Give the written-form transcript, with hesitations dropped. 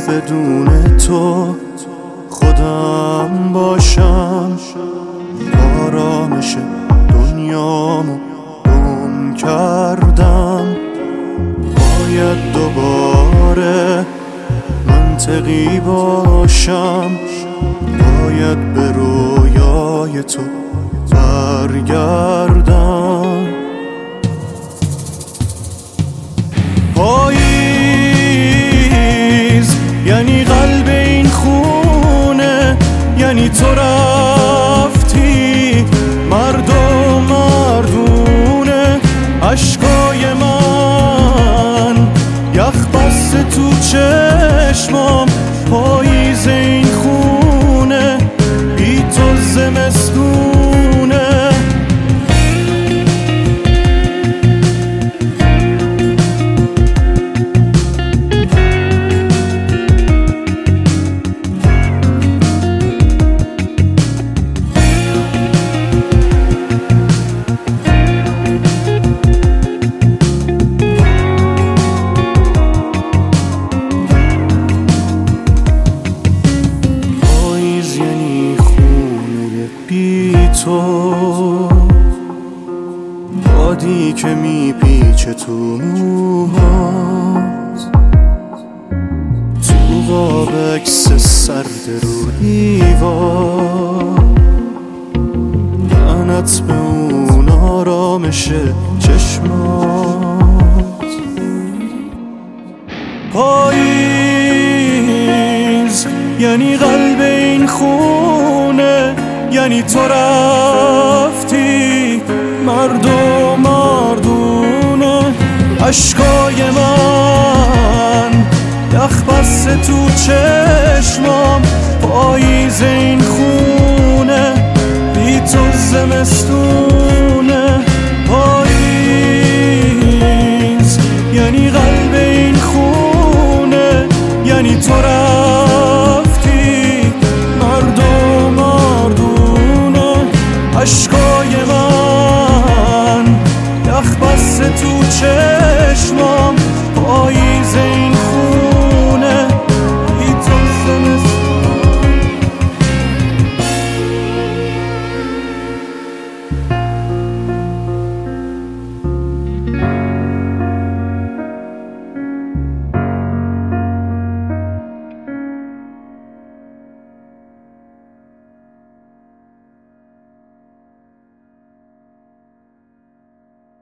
بدون تو خودم باشم، آرامش دنیامو گم کردم. باید دوباره منطقی باشم، باید به رویای تو برگردم. پاییز یعنی قلب این خونه، یعنی تو رفتی مردم مردونه. عشقای من یخ بسته تو چشمام، پاییز این خونه بی تو زمستونه. تو بادی که میپیچه تو موهات، تو قاب عکس سرد رو دیوار، لعنت به اون آرامش چشمات. پاییز یعنی قلب این خونه، یعنی تو رفتی مردم مردونه. عشقای من یخ بسته تو چه